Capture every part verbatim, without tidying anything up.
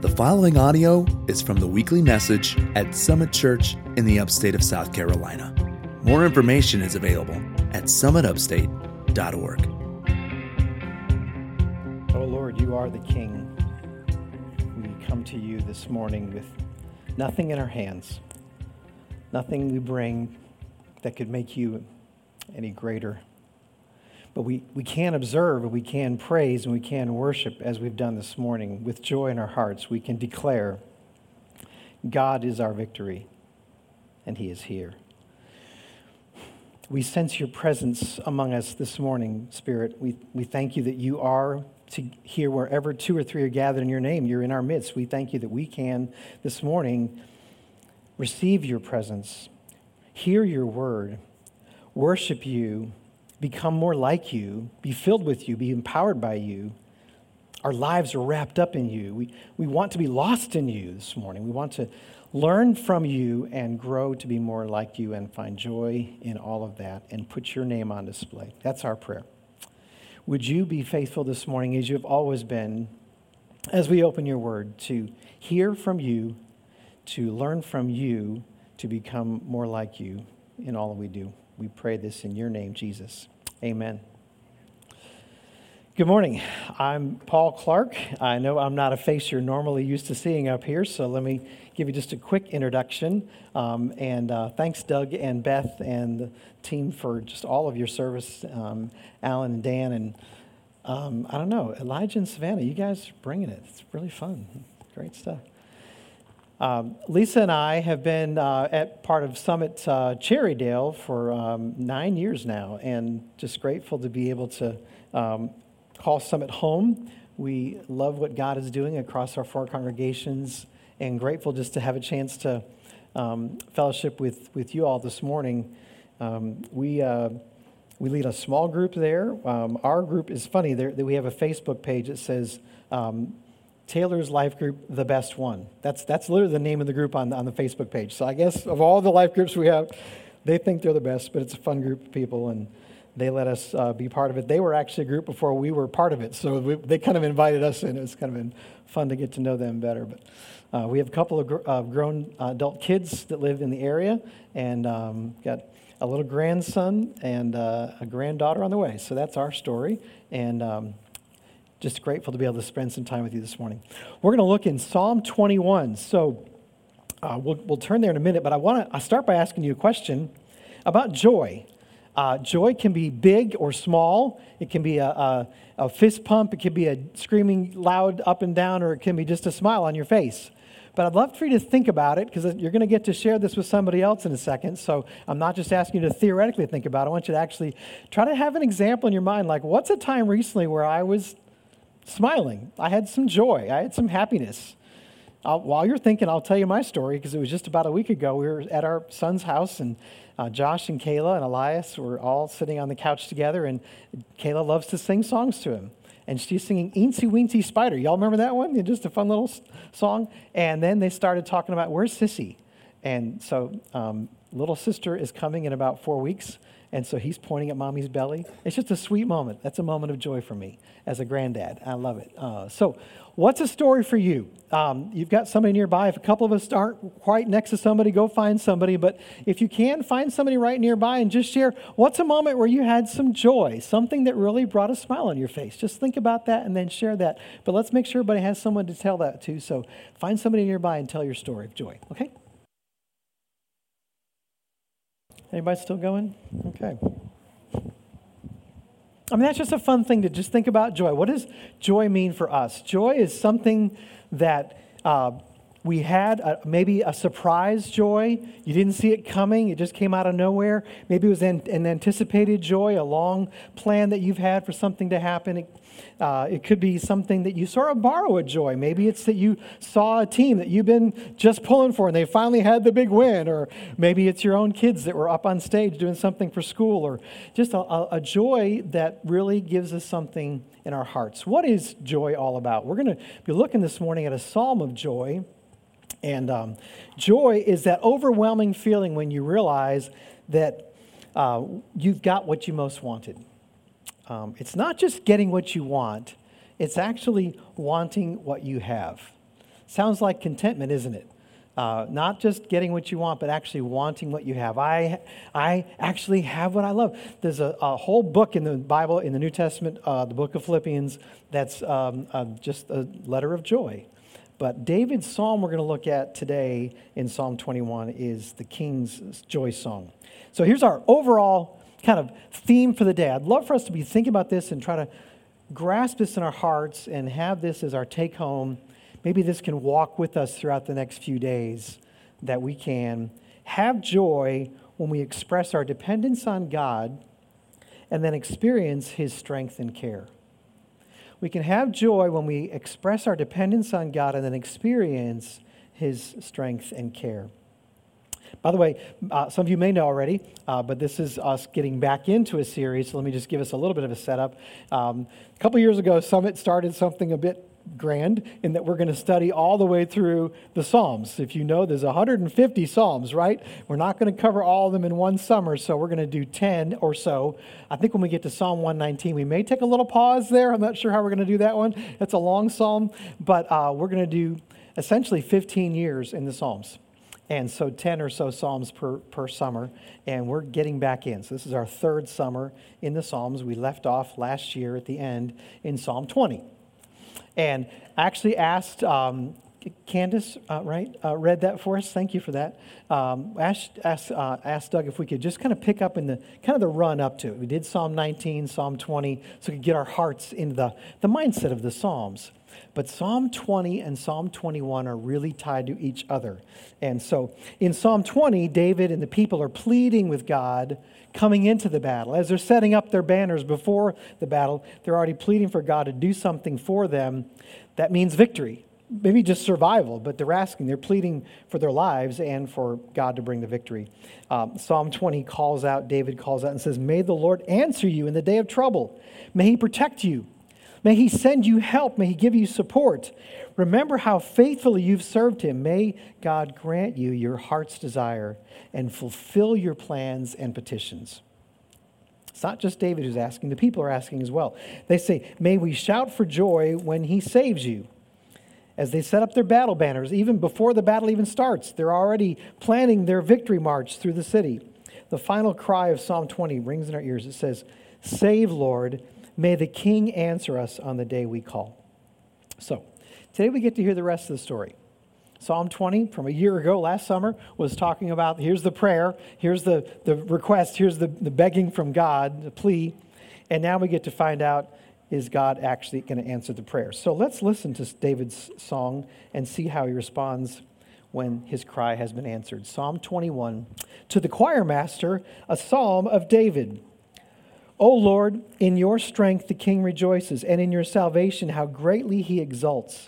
The following audio is from the weekly message at Summit Church in the upstate of South Carolina. More information is available at summit upstate dot org. Oh Lord, you are the King. We come to you this morning with nothing in our hands, nothing we bring that could make you any greater. But we, we can observe, and we can praise, and we can worship as we've done this morning. With joy in our hearts, we can declare, God is our victory, and He is here. We sense your presence among us this morning, Spirit. We, we thank you that you are to here wherever two or three are gathered in your name. You're in our midst. We thank you that we can this morning receive your presence, hear your word, worship you, become more like you, be filled with you, be empowered by you. Our lives are wrapped up in you. We, we want to be lost in you this morning. We want to learn from you and grow to be more like you and find joy in all of that and put your name on display. That's our prayer. Would you be faithful this morning as you have always been as we open your word to hear from you, to learn from you, to become more like you in all that we do. We pray this in your name, Jesus. Amen. Good morning. I'm Paul Clark. I know I'm not a face you're normally used to seeing up here, so let me give you just a quick introduction. Um, and uh, thanks, Doug and Beth and the team, for just all of your service. Um, Alan and Dan, and um, I don't know, Elijah and Savannah, you guys are bringing it. It's really fun. Great stuff. Um, Lisa and I have been uh, at part of Summit uh, Cherrydale for um, nine years now, and just grateful to be able to um, call Summit home. We love what God is doing across our four congregations, and grateful just to have a chance to um, fellowship with, with you all this morning. Um, we uh, we lead a small group there. Um, our group is funny. There, we have a Facebook page that says um, Taylor's Life Group, the best one. That's that's literally the name of the group on, on the Facebook page. So I guess of all the life groups we have, they think they're the best, but it's a fun group of people, and they let us uh, be part of it. They were actually a group before we were part of it, so we, they kind of invited us in. It was kind of been fun to get to know them better. But uh, we have a couple of gr- uh, grown uh, adult kids that live in the area, and um, got a little grandson and uh, a granddaughter on the way. So that's our story, and um, just grateful to be able to spend some time with you this morning. We're going to look in Psalm twenty-one. So uh, we'll, we'll turn there in a minute, but I want to start by asking you a question about joy. Uh, joy can be big or small. It can be a, a, a fist pump. It can be a screaming loud up and down, or it can be just a smile on your face. But I'd love for you to think about it, because you're going to get to share this with somebody else in a second. So I'm not just asking you to theoretically think about it. I want you to actually try to have an example in your mind, like, what's a time recently where I was smiling? I had some joy. I had some happiness. I'll, while you're thinking, I'll tell you my story, because it was just about a week ago. We were at our son's house, and uh, Josh and Kayla and Elias were all sitting on the couch together, and Kayla loves to sing songs to him. And she's singing Eensy Weensy Spider. Y'all remember that one? It's just a fun little song. And then they started talking about, where's Sissy? And so um, little sister is coming in about four weeks. And so he's pointing at mommy's belly. It's just a sweet moment. That's a moment of joy for me as a granddad. I love it. Uh, so what's a story for you? Um, you've got somebody nearby. If a couple of us aren't quite next to somebody, go find somebody. But if you can, find somebody right nearby and just share, what's a moment where you had some joy, something that really brought a smile on your face? Just think about that and then share that. But let's make sure everybody has someone to tell that to. So find somebody nearby and tell your story of joy, okay? Anybody still going? Okay. I mean, that's just a fun thing to just think about joy. What does joy mean for us? Joy is something that uh, we had, a, maybe a surprise joy. You didn't see it coming. It just came out of nowhere. Maybe it was an, an anticipated joy, a long plan that you've had for something to happen. It, uh, it could be something that you sort of borrow a joy. Maybe it's that you saw a team that you've been just pulling for and they finally had the big win. Or maybe it's your own kids that were up on stage doing something for school. Or just a, a, a joy that really gives us something in our hearts. What is joy all about? We're going to be looking this morning at a psalm of joy. And um, joy is that overwhelming feeling when you realize that uh, you've got what you most wanted. Um, it's not just getting what you want, it's actually wanting what you have. Sounds like contentment, isn't it? Uh, not just getting what you want, but actually wanting what you have. I I actually have what I love. There's a, a whole book in the Bible, in the New Testament, uh, the book of Philippians, that's um, uh, just a letter of joy. But David's psalm we're going to look at today in Psalm twenty-one is the King's Joy Song. So here's our overall kind of theme for the day. I'd love for us to be thinking about this and try to grasp this in our hearts and have this as our take home. Maybe this can walk with us throughout the next few days, that we can have joy when we express our dependence on God and then experience His strength and care. We can have joy when we express our dependence on God and then experience His strength and care. By the way, uh, some of you may know already, uh, but this is us getting back into a series, so let me just give us a little bit of a setup. Um, a couple years ago, Summit started something a bit grand in that we're going to study all the way through the Psalms. If you know, there's one hundred fifty Psalms, right? We're not going to cover all of them in one summer, so we're going to do ten or so. I think when we get to Psalm one nineteen, we may take a little pause there. I'm not sure how we're going to do that one. It's a long psalm, but uh, we're going to do essentially fifteen years in the Psalms. And so ten or so Psalms per, per summer, and we're getting back in. So this is our third summer in the Psalms. We left off last year at the end in Psalm twenty. And I actually asked, um, Candace, uh, right, uh, read that for us. Thank you for that. Um, asked, asked, uh, asked Doug if we could just kind of pick up in the kind of the run up to it. We did Psalm nineteen, Psalm twenty, so we could get our hearts into the, the mindset of the Psalms. But Psalm twenty and Psalm twenty-one are really tied to each other. And so in Psalm twenty, David and the people are pleading with God coming into the battle. As they're setting up their banners before the battle, they're already pleading for God to do something for them. That means victory. Maybe just survival, but they're asking, they're pleading for their lives and for God to bring the victory. Um, Psalm twenty calls out, David calls out and says, "May the Lord answer you in the day of trouble. May He protect you. May He send you help. May He give you support. Remember how faithfully you've served Him. May God grant you your heart's desire and fulfill your plans and petitions." It's not just David who's asking. The people are asking as well. They say, "May we shout for joy when He saves you." As they set up their battle banners, even before the battle even starts, they're already planning their victory march through the city. The final cry of Psalm twenty rings in our ears. It says, "Save, Lord. May the King answer us on the day we call." So, today we get to hear the rest of the story. Psalm twenty from a year ago, last summer, was talking about here's the prayer, here's the, the request, here's the, the begging from God, the plea. And now we get to find out, is God actually going to answer the prayer? So let's listen to David's song and see how he responds when his cry has been answered. Psalm twenty-one, to the choir master, a psalm of David. O Lord, in your strength the king rejoices, and in your salvation how greatly he exults.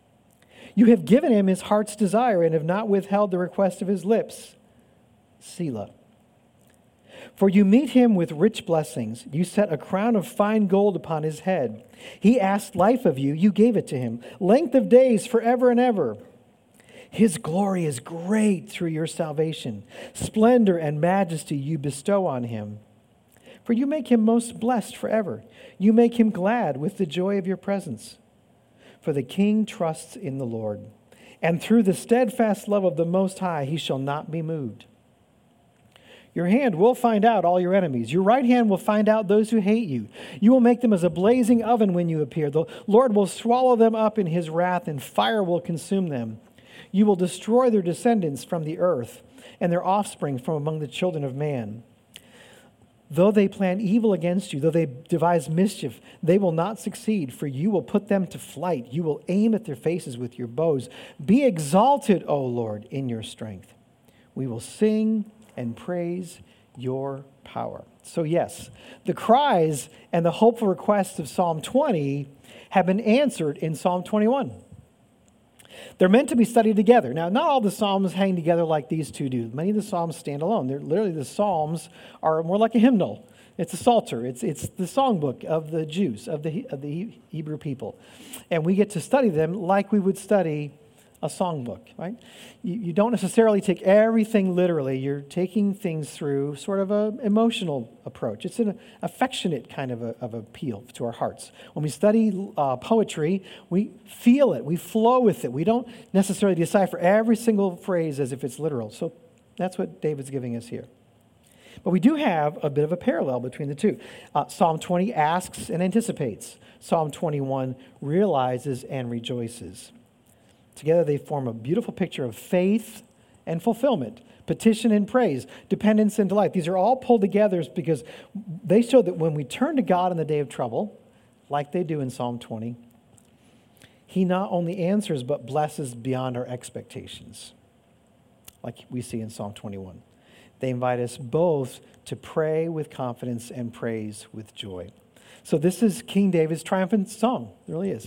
You have given him his heart's desire and have not withheld the request of his lips. Selah. For you meet him with rich blessings. You set a crown of fine gold upon his head. He asked life of you. You gave it to him. Length of days forever and ever. His glory is great through your salvation. Splendor and majesty you bestow on him. For you make him most blessed forever. You make him glad with the joy of your presence. For the king trusts in the Lord, and through the steadfast love of the Most High he shall not be moved. Your hand will find out all your enemies. Your right hand will find out those who hate you. You will make them as a blazing oven when you appear. The Lord will swallow them up in his wrath, and fire will consume them. You will destroy their descendants from the earth, and their offspring from among the children of man. Though they plan evil against you, though they devise mischief, they will not succeed, for you will put them to flight. You will aim at their faces with your bows. Be exalted, O Lord, in your strength. We will sing and praise your power. So yes, the cries and the hopeful requests of Psalm twenty have been answered in Psalm twenty-one. They're meant to be studied together. Now, not all the Psalms hang together like these two do. Many of the Psalms stand alone. They're literally, the Psalms are more like a hymnal. It's a psalter. It's it's the songbook of the Jews, of the of the Hebrew people. And we get to study them like we would study a songbook, right? You, you don't necessarily take everything literally. You're taking things through sort of an emotional approach. It's an affectionate kind of, a, of appeal to our hearts. When we study uh, poetry, we feel it. We flow with it. We don't necessarily decipher every single phrase as if it's literal. So that's what David's giving us here. But we do have a bit of a parallel between the two. Uh, Psalm twenty asks and anticipates. Psalm twenty-one realizes and rejoices. Together they form a beautiful picture of faith and fulfillment, petition and praise, dependence and delight. These are all pulled together because they show that when we turn to God in the day of trouble, like they do in Psalm twenty, he not only answers but blesses beyond our expectations, like we see in Psalm twenty-one. They invite us both to pray with confidence and praise with joy. So this is King David's triumphant song. It really is.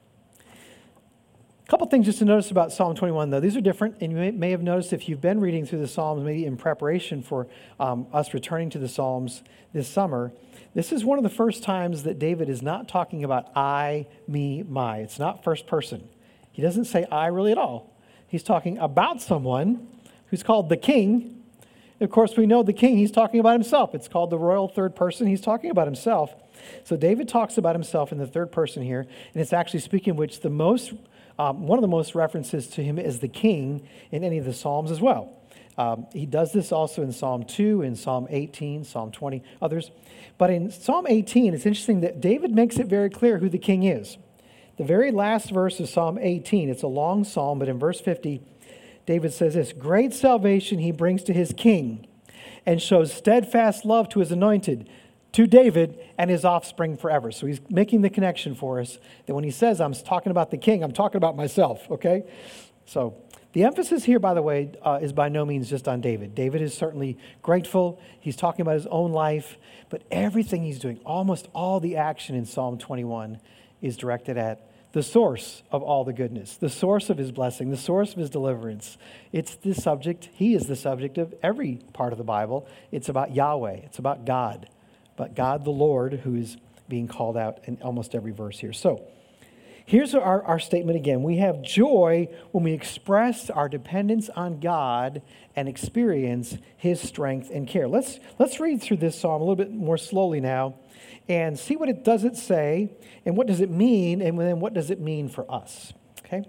A couple things just to notice about Psalm twenty-one, though. These are different, and you may, may have noticed if you've been reading through the Psalms, maybe in preparation for um, us returning to the Psalms this summer, this is one of the first times that David is not talking about I, me, my. It's not first person. He doesn't say I really at all. He's talking about someone who's called the king. Of course, we know the king, he's talking about himself. It's called the royal third person. He's talking about himself. So David talks about himself in the third person here, and it's actually speaking which the most, um, one of the most references to him is the king in any of the Psalms as well. Um, he does this also in Psalm two, in Psalm eighteen, Psalm twenty, others. But in Psalm eighteen, it's interesting that David makes it very clear who the king is. The very last verse of Psalm eighteen, it's a long psalm, but in verse fifty, David says this, great salvation he brings to his king and shows steadfast love to his anointed, to David and his offspring forever. So he's making the connection for us that when he says, I'm talking about the king, I'm talking about myself, okay? So the emphasis here, by the way, uh, is by no means just on David. David is certainly grateful. He's talking about his own life, but everything he's doing, almost all the action in Psalm twenty-one is directed at the source of all the goodness, the source of his blessing, the source of his deliverance. It's the subject, he is the subject of every part of the Bible. It's about Yahweh, it's about God, but God the Lord who is being called out in almost every verse here. So here's our, our statement again. We have joy when we express our dependence on God and experience his strength and care. Let's, let's read through this psalm a little bit more slowly now and see what it does it say, and what does it mean, and then what does it mean for us, okay?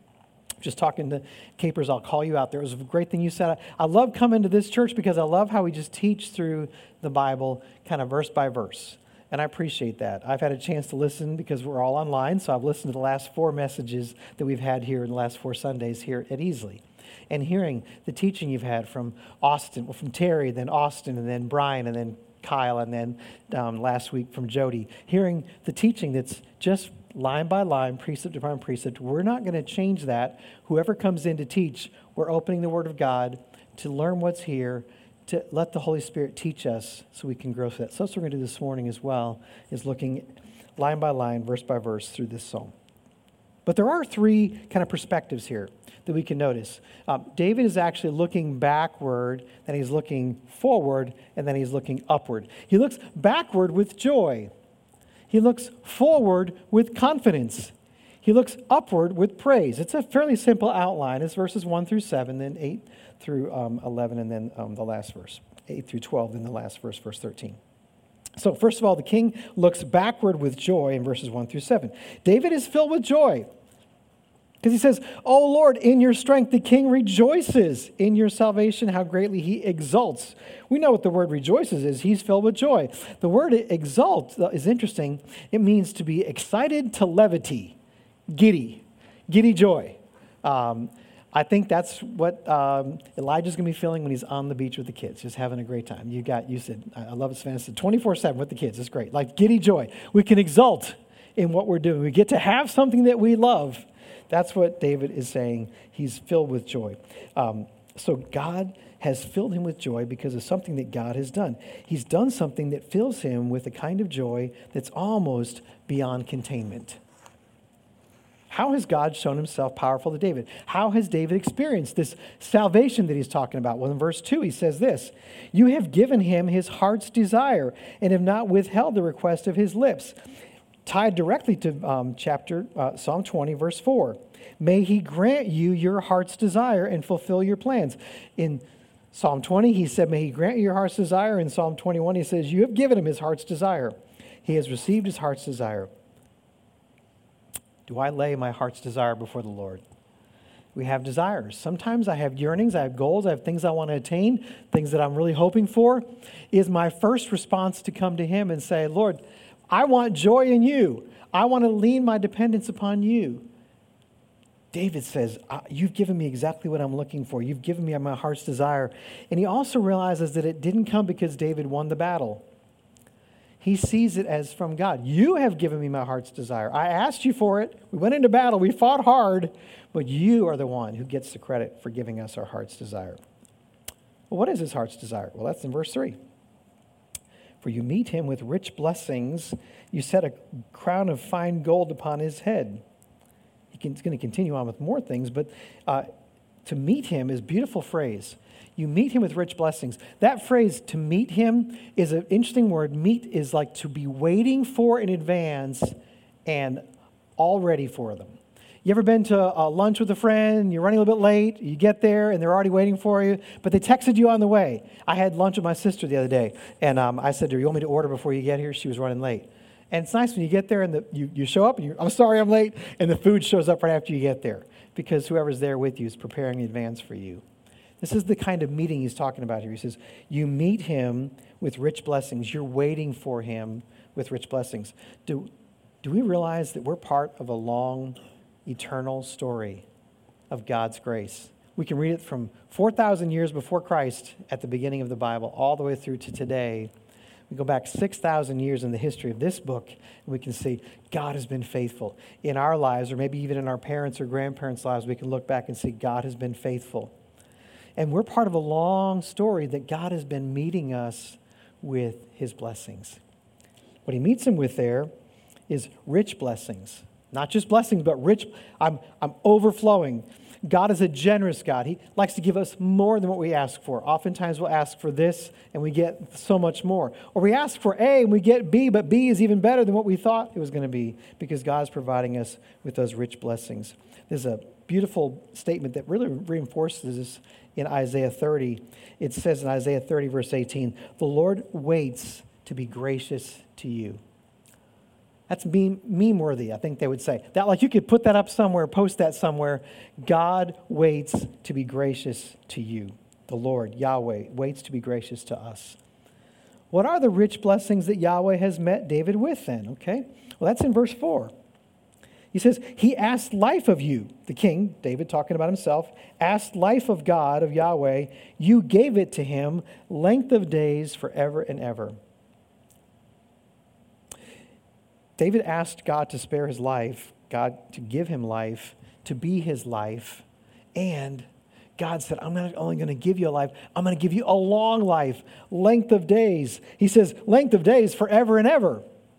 Just talking to Capers, I'll call you out there. It was a great thing you said. I love coming to this church because I love how we just teach through the Bible kind of verse by verse, and I appreciate that. I've had a chance to listen because we're all online, so I've listened to the last four messages that we've had here in the last four Sundays here at Easley. And hearing the teaching you've had from Austin, well, from Terry, then Austin, and then Brian, and then Kyle, and then um, last week from Jody, hearing the teaching that's just line by line, precept upon precept. We're not going to change that. Whoever comes in to teach, we're opening the Word of God to learn what's here, to let the Holy Spirit teach us so we can grow through that. So that's what we're going to do this morning as well, is looking line by line, verse by verse through this psalm. But there are three kind of perspectives here that we can notice. Um, David is actually looking backward, then he's looking forward, and then he's looking upward. He looks backward with joy. He looks forward with confidence. He looks upward with praise. It's a fairly simple outline. It's verses one through seven, then eight through um, eleven, and then um, the last verse, eight through twelve, then the last verse, verse thirteen. So first of all, the king looks backward with joy in verses one through seven. David is filled with joy because he says, "Oh Lord, in your strength the king rejoices. In your salvation, how greatly he exults." We know what the word rejoices is. He's filled with joy. The word exult is interesting. It means to be excited to levity, giddy, giddy joy. Um, I think that's what um, Elijah's going to be feeling when he's on the beach with the kids, just having a great time. You got, you said, I love it, Savannah said, twenty-four seven with the kids. It's great. Like giddy joy. We can exult in what we're doing. We get to have something that we love. That's what David is saying. He's filled with joy. Um, so God has filled him with joy because of something that God has done. He's done something that fills him with a kind of joy that's almost beyond containment. How has God shown himself powerful to David? How has David experienced this salvation that he's talking about? Well, in verse two, he says this, "You have given him his heart's desire and have not withheld the request of his lips." tied directly to um, chapter uh, Psalm twenty, verse four. May he grant you your heart's desire and fulfill your plans. In Psalm twenty, he said, may he grant you your heart's desire. In Psalm twenty-one, he says, you have given him his heart's desire. He has received his heart's desire. Do I lay my heart's desire before the Lord? We have desires. Sometimes I have yearnings, I have goals, I have things I want to attain, things that I'm really hoping for. Is my first response to come to him and say, Lord, I want joy in you. I want to lean my dependence upon you. David says, you've given me exactly what I'm looking for. You've given me my heart's desire. And he also realizes that it didn't come because David won the battle. He sees it as from God. You have given me my heart's desire. I asked you for it. We went into battle. We fought hard. But you are the one who gets the credit for giving us our heart's desire. Well, what is his heart's desire? Well, that's in verse three. For you meet him with rich blessings. You set a crown of fine gold upon his head. He's going to continue on with more things, but uh, to meet him is a beautiful phrase. You meet him with rich blessings. That phrase, to meet him, is an interesting word. Meet is like to be waiting for in advance and all ready for them. You ever been to a lunch with a friend, you're running a little bit late, you get there and they're already waiting for you, but they texted you on the way. I had lunch with my sister the other day, and um, I said to her, you want me to order before you get here? She was running late. And it's nice when you get there and the, you, you show up and you're, I'm sorry I'm late, and the food shows up right after you get there because whoever's there with you is preparing in advance for you. This is the kind of meeting he's talking about here. He says, you meet him with rich blessings. You're waiting for him with rich blessings. Do, do we realize that we're part of a long, eternal story of God's grace? We can read it from four thousand years before Christ at the beginning of the Bible all the way through to today. We go back six thousand years in the history of this book, and we can see God has been faithful. In our lives, or maybe even in our parents' or grandparents' lives, we can look back and see God has been faithful. And we're part of a long story that God has been meeting us with his blessings. What he meets him with there is rich blessings. Not just blessings, but rich. I'm, I'm overflowing. God is a generous God. He likes to give us more than what we ask for. Oftentimes we'll ask for this and we get so much more. Or we ask for A and we get B, but B is even better than what we thought it was going to be because God's providing us with those rich blessings. There's a beautiful statement that really reinforces this in Isaiah thirty. It says in Isaiah thirty, verse eighteen, the Lord waits to be gracious to you. That's meme, meme-worthy, I think they would say. That, like, you could put that up somewhere, post that somewhere. God waits to be gracious to you. The Lord, Yahweh, waits to be gracious to us. What are the rich blessings that Yahweh has met David with then? Okay, well, that's in verse four. He says, he asked life of you, the king, David talking about himself, asked life of God, of Yahweh. You gave it to him, length of days forever and ever. David asked God to spare his life, God to give him life, to be his life, and God said, I'm not only going to give you a life, I'm going to give you a long life, length of days. He says, length of days forever and ever.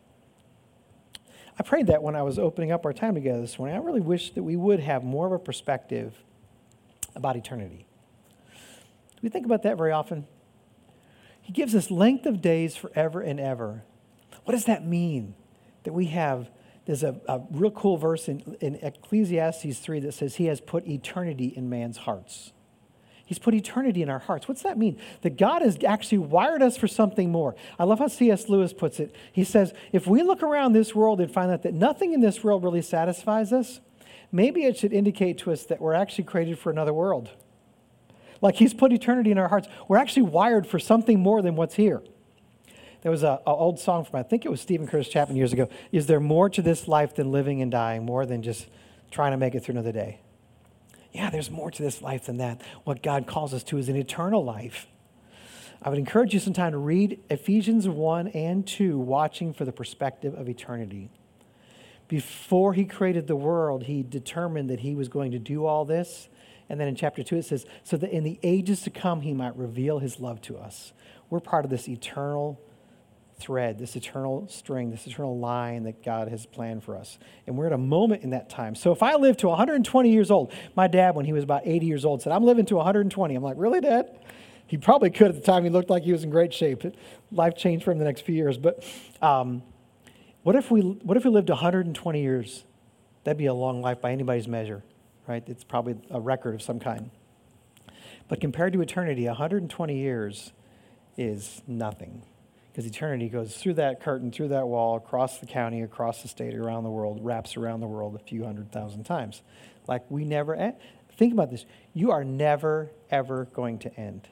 I prayed that when I was opening up our time together this morning. I really wish that we would have more of a perspective about eternity. Do we think about that very often? He gives us length of days forever and ever. What does that mean? That we have, there's a, a real cool verse in, in Ecclesiastes three that says he has put eternity in man's hearts. He's put eternity in our hearts. What's that mean? That God has actually wired us for something more. I love how C S Lewis puts it. He says, if we look around this world and find out that nothing in this world really satisfies us, maybe it should indicate to us that we're actually created for another world. Like he's put eternity in our hearts. We're actually wired for something more than what's here. There was an old song from, I think it was Stephen Curtis Chapman years ago. Is there more to this life than living and dying, more than just trying to make it through another day? Yeah, there's more to this life than that. What God calls us to is an eternal life. I would encourage you sometime to read Ephesians one and two, watching for the perspective of eternity. Before he created the world, he determined that he was going to do all this. And then in chapter two, it says, so that in the ages to come, he might reveal his love to us. We're part of this eternal thread, this eternal string, this eternal line that God has planned for us. And we're at a moment in that time. So if I live to one hundred twenty years old, my dad, when he was about eighty years old, said, I'm living to one hundred twenty. I'm like, really, Dad? He probably could at the time. He looked like he was in great shape. Life changed for him the next few years. But um, What if we what if we lived one hundred twenty years? That'd be a long life by anybody's measure, right? It's probably a record of some kind. But compared to eternity, one hundred twenty years is nothing. Because eternity goes through that curtain, through that wall, across the county, across the state, around the world, wraps around the world a few hundred thousand times. Like we never end. Think about this. You are never, ever going to end.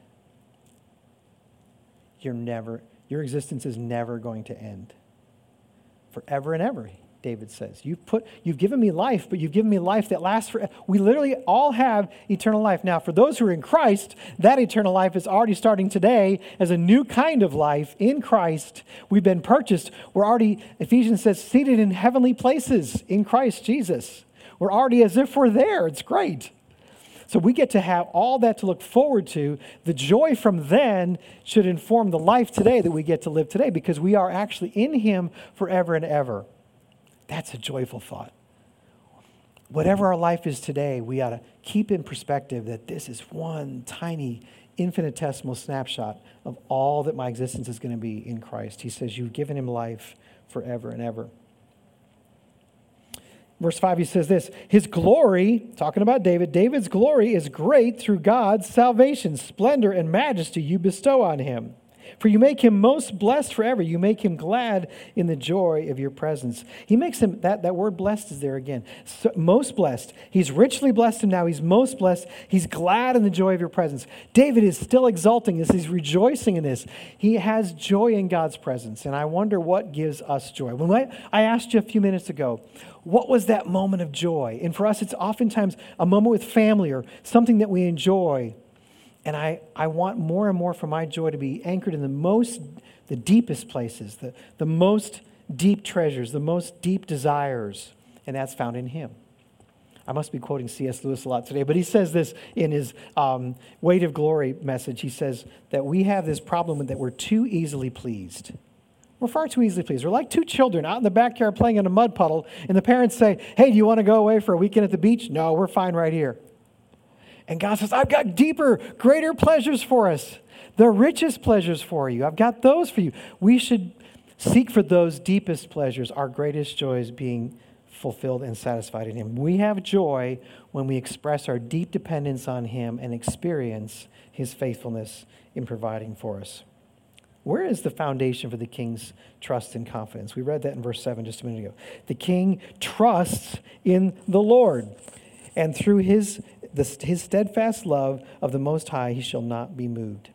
You're never, your existence is never going to end. Forever and ever, David says. You've put, you've given me life, but you've given me life that lasts forever. We literally all have eternal life. Now, for those who are in Christ, that eternal life is already starting today as a new kind of life in Christ. We've been purchased. We're already, Ephesians says, seated in heavenly places in Christ Jesus. We're already as if we're there. It's great. So we get to have all that to look forward to. The joy from then should inform the life today that we get to live today because we are actually in Him forever and ever. That's a joyful thought. Whatever our life is today, we ought to keep in perspective that this is one tiny, infinitesimal snapshot of all that my existence is going to be in Christ. He says, you've given Him life forever and ever. Verse five, he says this, His glory, talking about David, David's glory is great through God's salvation, splendor and majesty you bestow on Him. For you make Him most blessed forever. You make Him glad in the joy of your presence. He makes him, that, that word blessed is there again. So, most blessed. He's richly blessed him now. He's most blessed. He's glad in the joy of your presence. David is still exulting this. He's rejoicing in this. He has joy in God's presence. And I wonder what gives us joy. When I, I asked you a few minutes ago, what was that moment of joy? And for us, it's oftentimes a moment with family or something that we enjoy. And I, I want more and more for my joy to be anchored in the most, the deepest places, the, the most deep treasures, the most deep desires, and that's found in Him. I must be quoting C S Lewis a lot today, but he says this in his um, Weight of Glory message. He says that we have this problem that we're too easily pleased. We're far too easily pleased. We're like two children out in the backyard playing in a mud puddle, and the parents say, hey, do you want to go away for a weekend at the beach? No, we're fine right here. And God says, I've got deeper, greater pleasures for us. The richest pleasures for you. I've got those for you. We should seek for those deepest pleasures, our greatest joys being fulfilled and satisfied in Him. We have joy when we express our deep dependence on Him and experience His faithfulness in providing for us. Where is the foundation for the king's trust and confidence? We read that in verse seven just a minute ago. The king trusts in the Lord, and through his, the, his steadfast love of the Most High, he shall not be moved.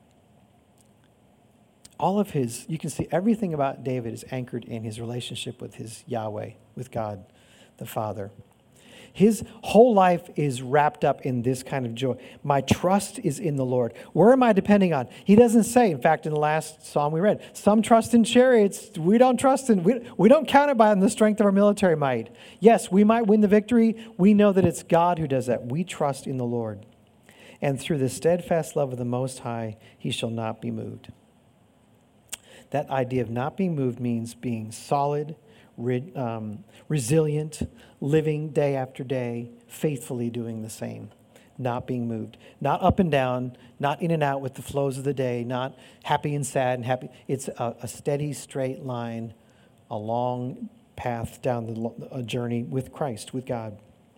All of his, you can see everything about David is anchored in his relationship with his Yahweh, with God the Father. His whole life is wrapped up in this kind of joy. My trust is in the Lord. Where am I depending on? He doesn't say, in fact, in the last psalm we read, some trust in chariots. We don't trust in, we, we don't count it by the strength of our military might. Yes, we might win the victory. We know that it's God who does that. We trust in the Lord. And through the steadfast love of the Most High, he shall not be moved. That idea of not being moved means being solid, Re, um, resilient, living day after day, faithfully doing the same, not being moved, not up and down, not in and out with the flows of the day, not happy and sad and happy. It's a, a steady, straight line, a long path down the a journey with Christ, with God.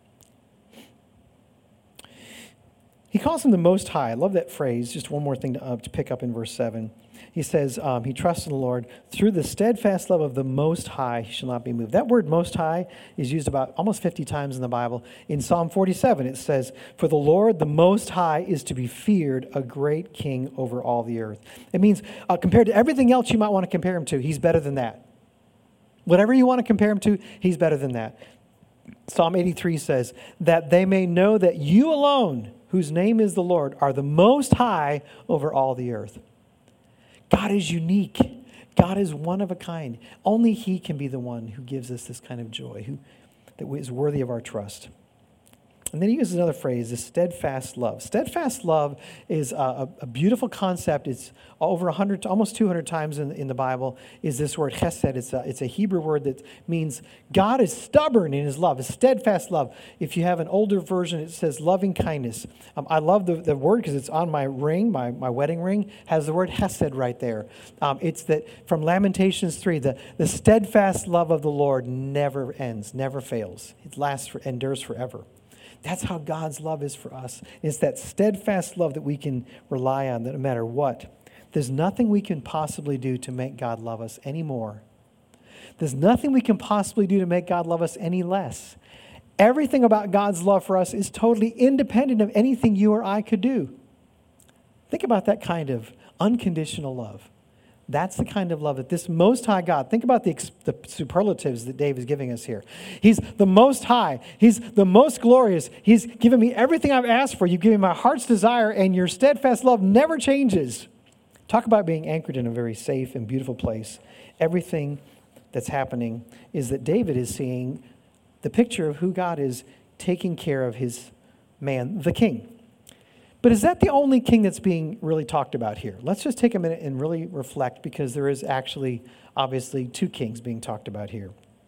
He calls him the Most High. I love that phrase. Just one more thing to, uh, to pick up in verse seven. He says um, he trusts in the Lord. Through the steadfast love of the Most High, he shall not be moved. That word Most High is used about almost fifty times in the Bible. In Psalm forty-seven, it says, for the Lord, the Most High, is to be feared, a great king over all the earth. It means uh, compared to everything else you might want to compare him to, he's better than that. Whatever you want to compare him to, he's better than that. Psalm eighty-three says, that they may know that you alone, whose name is the Lord, are the Most High over all the earth. God is unique. God is one of a kind. Only he can be the one who gives us this kind of joy, who that is worthy of our trust. And then he uses another phrase, this steadfast love. Steadfast love is a, a beautiful concept. It's over one hundred, almost two hundred times in, in the Bible is this word chesed. It's a, it's a Hebrew word that means God is stubborn in his love, a steadfast love. If you have an older version, it says loving kindness. Um, I love the, the word because it's on my ring, my, my wedding ring, has the word chesed right there. Um, it's that from Lamentations three, the, the steadfast love of the Lord never ends, never fails. It lasts, for, endures forever. That's how God's love is for us. It's that steadfast love that we can rely on, that no matter what, there's nothing we can possibly do to make God love us anymore. There's nothing we can possibly do to make God love us any less. Everything about God's love for us is totally independent of anything you or I could do. Think about that kind of unconditional love. That's the kind of love that this Most High God, think about the, the superlatives that Dave is giving us here. He's the Most High. He's the most glorious. He's given me everything I've asked for. You've given me my heart's desire, and your steadfast love never changes. Talk about being anchored in a very safe and beautiful place. Everything that's happening is that David is seeing the picture of who God is taking care of his man, the king. But is that the only king that's being really talked about here? Let's just take a minute and really reflect, because there is actually, obviously, two kings being talked about here.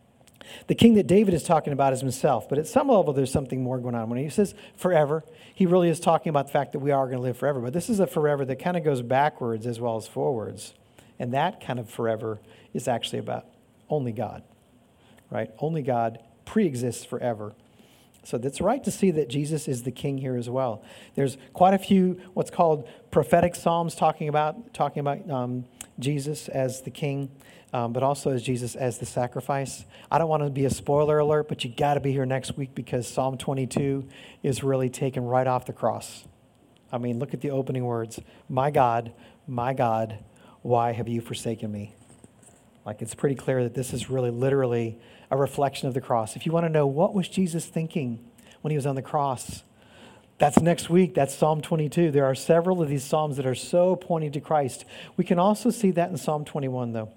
The king that David is talking about is himself, but at some level there's something more going on. When he says forever, he really is talking about the fact that we are going to live forever. But this is a forever that kind of goes backwards as well as forwards. And that kind of forever is actually about only God, right? Only God pre-exists forever. So that's right to see that Jesus is the king here as well. There's quite a few what's called prophetic psalms talking about talking about um, Jesus as the king, um, but also as Jesus as the sacrifice. I don't want to be a spoiler alert, but you got to be here next week, because Psalm twenty-two is really taken right off the cross. I mean, look at the opening words. My God, my God, why have you forsaken me? Like, it's pretty clear that this is really literally a reflection of the cross. If you want to know what was Jesus thinking when he was on the cross, that's next week. That's Psalm twenty-two. There are several of these psalms that are so pointing to Christ. We can also see that in Psalm twenty-one, though.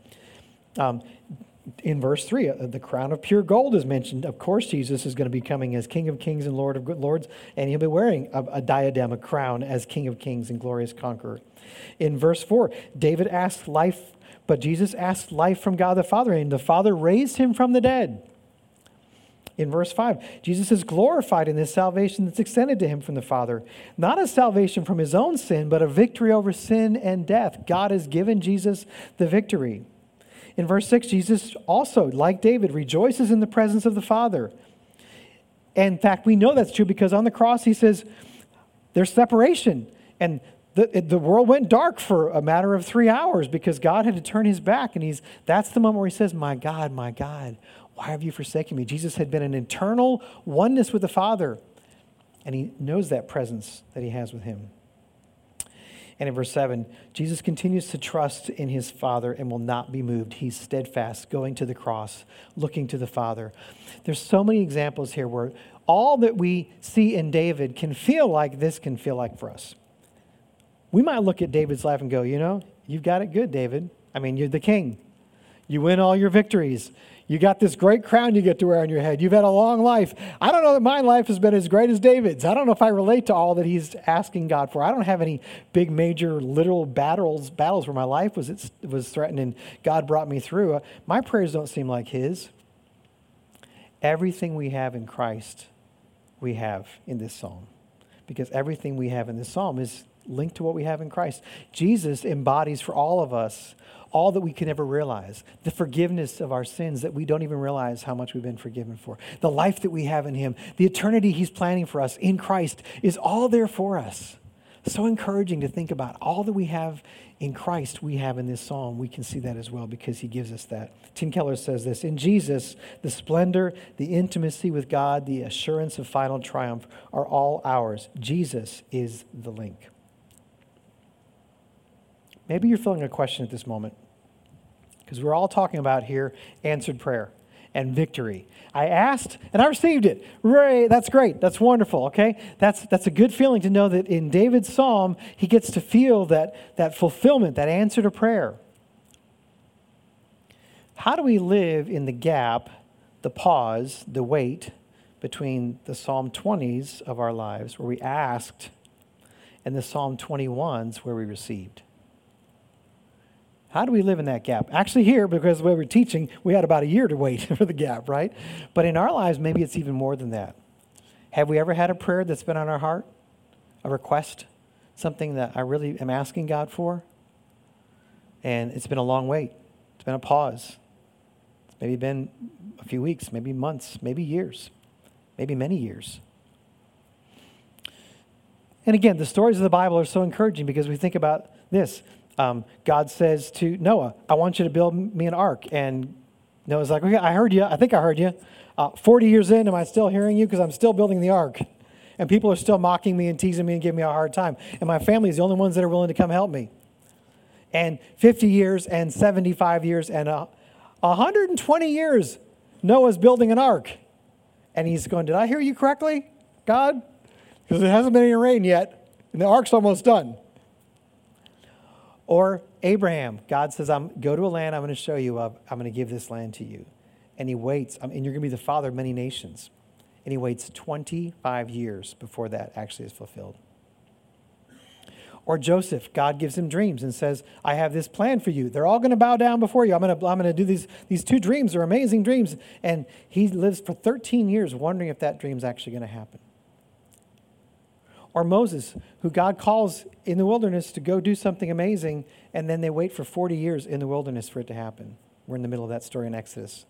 Um, in verse three, uh, the crown of pure gold is mentioned. Of course, Jesus is going to be coming as King of Kings and Lord of Lords, and he'll be wearing a, a diadem, a crown, as King of Kings and glorious conqueror. In verse four, David asked life But Jesus asked life from God the Father, and the Father raised him from the dead. In verse five, Jesus is glorified in this salvation that's extended to him from the Father. Not a salvation from his own sin, but a victory over sin and death. God has given Jesus the victory. In verse six, Jesus also, like David, rejoices in the presence of the Father. And in fact, we know that's true because on the cross he says there's separation. And The, the world went dark for a matter of three hours because God had to turn his back. And he's that's the moment where he says, my God, my God, why have you forsaken me? Jesus had been in eternal oneness with the Father. And he knows that presence that he has with him. And in verse seven, Jesus continues to trust in his Father and will not be moved. He's steadfast, going to the cross, looking to the Father. There's so many examples here where all that we see in David can feel like this can feel like for us. We might look at David's life and go, you know, you've got it good, David. I mean, you're the king. You win all your victories. You got this great crown you get to wear on your head. You've had a long life. I don't know that my life has been as great as David's. I don't know if I relate to all that he's asking God for. I don't have any big major literal battles battles where my life was was threatened and God brought me through. My prayers don't seem like his. Everything we have in Christ, we have in this psalm. Because everything we have in this psalm is linked to what we have in Christ. Jesus embodies for all of us all that we can ever realize. The forgiveness of our sins that we don't even realize how much we've been forgiven for. The life that we have in him. The eternity he's planning for us in Christ is all there for us. So encouraging to think about all that we have in Christ we have in this psalm. We can see that as well because he gives us that. Tim Keller says this, in Jesus, the splendor, the intimacy with God, the assurance of final triumph are all ours. Jesus is the link. Maybe you're feeling a question at this moment because we're all talking about here answered prayer and victory. I asked and I received it. Ray, that's great. That's wonderful, okay? That's that's a good feeling to know that in David's psalm, he gets to feel that, that fulfillment, that answer to prayer. How do we live in the gap, the pause, the wait between the Psalm twenties of our lives, where we asked, and the Psalm twenty-ones, where we received. How do we live in that gap? Actually here, because the way we're teaching, we had about a year to wait for the gap, right? But in our lives, maybe it's even more than that. Have we ever had a prayer that's been on our heart? A request? Something that I really am asking God for? And it's been a long wait. It's been a pause. It's maybe been a few weeks, maybe months, maybe years, maybe many years. And again, the stories of the Bible are so encouraging because we think about this. Um, God says to Noah, I want you to build me an ark. And Noah's like, okay, I heard you. I think I heard you. Uh, forty years in, am I still hearing you? Because I'm still building the ark. And people are still mocking me and teasing me and giving me a hard time. And my family is the only ones that are willing to come help me. And fifty years and seventy-five years and uh, one hundred twenty years, Noah's building an ark. And he's going, did I hear you correctly, God? Because it hasn't been any rain yet, and the ark's almost done. Or Abraham, God says, I'm go to a land I'm going to show you of. I'm going to give this land to you. And he waits, and you're going to be the father of many nations. And he waits twenty-five years before that actually is fulfilled. Or Joseph, God gives him dreams and says, I have this plan for you. They're all going to bow down before you. I'm going to, I'm going to do these, these two dreams. They're amazing dreams. And he lives for thirteen years wondering if that dream's actually going to happen. Or Moses, who God calls in the wilderness to go do something amazing, and then they wait for forty years in the wilderness for it to happen. We're in the middle of that story in Exodus.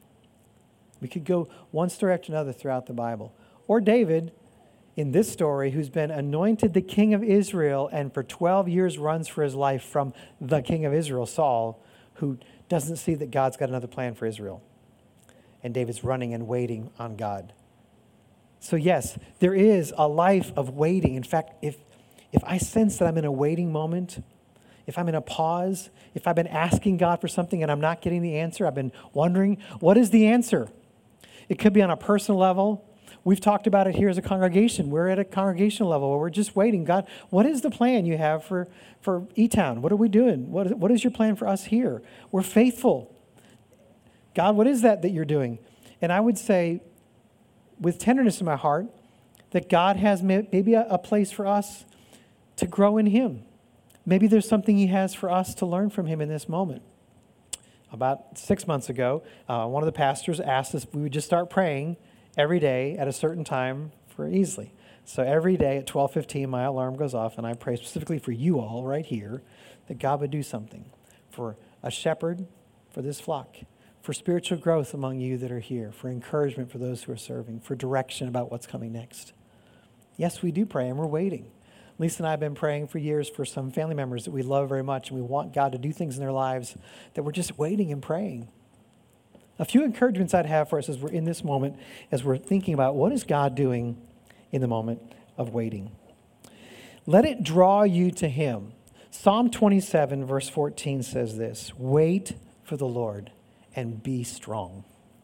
We could go one story after another throughout the Bible. Or David, in this story, who's been anointed the king of Israel and for twelve years runs for his life from the king of Israel, Saul, who doesn't see that God's got another plan for Israel. And David's running and waiting on God. So yes, there is a life of waiting. In fact, if if I sense that I'm in a waiting moment, if I'm in a pause, if I've been asking God for something and I'm not getting the answer, I've been wondering, what is the answer? It could be on a personal level. We've talked about it here as a congregation. We're at a congregational level where we're just waiting. God, what is the plan you have for, for E-Town? What are we doing? What, what is your plan for us here? We're faithful. God, what is that that you're doing? And I would say, with tenderness in my heart, that God has maybe a, a place for us to grow in him. Maybe there's something he has for us to learn from him in this moment. About six months ago, uh, one of the pastors asked us if we would just start praying every day at a certain time for Easley. So every day at twelve fifteen, my alarm goes off, and I pray specifically for you all right here, that God would do something for a shepherd for this flock, for spiritual growth among you that are here, for encouragement for those who are serving, for direction about what's coming next. Yes, we do pray, and we're waiting. Lisa and I have been praying for years for some family members that we love very much, and we want God to do things in their lives that we're just waiting and praying. A few encouragements I'd have for us as we're in this moment, as we're thinking about what is God doing in the moment of waiting. Let it draw you to him. Psalm twenty-seven, verse fourteen says this, wait for the Lord and be strong.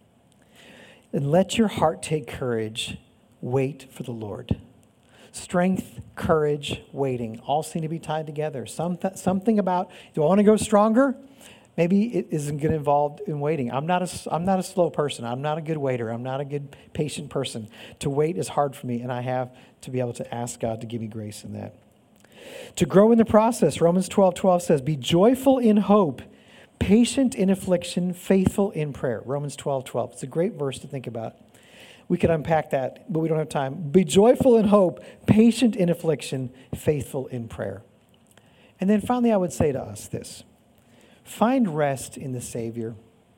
And let your heart take courage. Wait for the Lord. Strength, courage, waiting, all seem to be tied together. Some th- something about, do I want to go stronger? Maybe it isn't get involved in waiting. I'm not a, I'm not a slow person. I'm not a good waiter. I'm not a good patient person. To wait is hard for me, and I have to be able to ask God to give me grace in that. To grow in the process, Romans twelve twelve says, be joyful in hope, patient in affliction, faithful in prayer. Romans twelve twelve. It's a great verse to think about. We could unpack that, but we don't have time. Be joyful in hope, patient in affliction, faithful in prayer. And then finally, I would say to us this. Find rest in the Savior.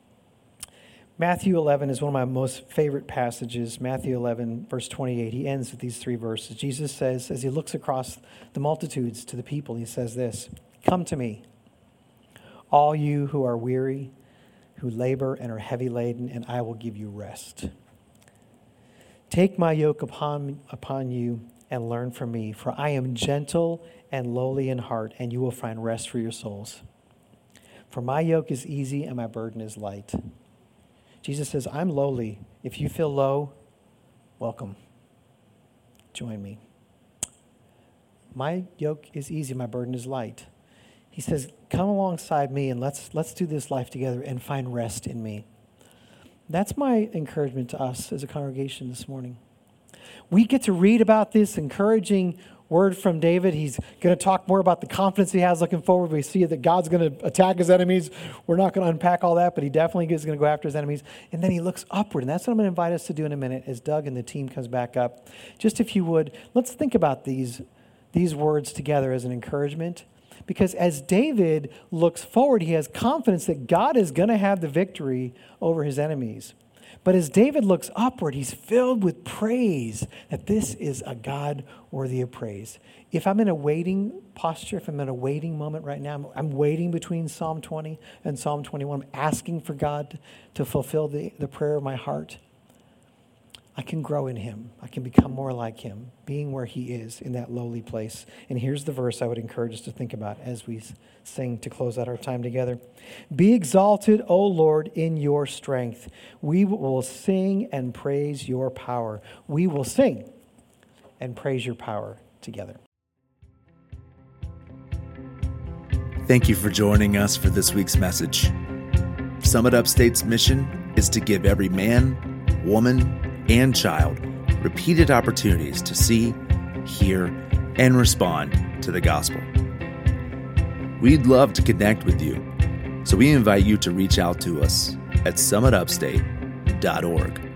Matthew eleven is one of my most favorite passages. Matthew eleven, verse twenty-eight. He ends with these three verses. Jesus says, as he looks across the multitudes to the people, he says this, come to me, all you who are weary, who labor and are heavy laden, and I will give you rest. Take my yoke upon, upon you and learn from me, for I am gentle and lowly in heart, and you will find rest for your souls. For my yoke is easy and my burden is light. Jesus says, I'm lowly. If you feel low, welcome. Join me. My yoke is easy, my burden is light. He says, come alongside me and let's let's do this life together and find rest in me. That's my encouragement to us as a congregation this morning. We get to read about this encouraging word from David. He's going to talk more about the confidence he has looking forward. We see that God's going to attack his enemies. We're not going to unpack all that, but he definitely is going to go after his enemies. And then he looks upward. And that's what I'm going to invite us to do in a minute as Doug and the team comes back up. Just if you would, let's think about these, these words together as an encouragement. Because as David looks forward, he has confidence that God is going to have the victory over his enemies. But as David looks upward, he's filled with praise that this is a God worthy of praise. If I'm in a waiting posture, if I'm in a waiting moment right now, I'm, I'm waiting between Psalm twenty and Psalm twenty-one. I'm asking for God to fulfill the, the prayer of my heart. I can grow in him. I can become more like him, being where he is in that lowly place. And here's the verse I would encourage us to think about as we sing to close out our time together. Be exalted, O Lord, in your strength. We will sing and praise your power. We will sing and praise your power together. Thank you for joining us for this week's message. Summit Upstate's mission is to give every man, woman, and child repeated opportunities to see, hear, and respond to the gospel. We'd love to connect with you, so we invite you to reach out to us at summit upstate dot org.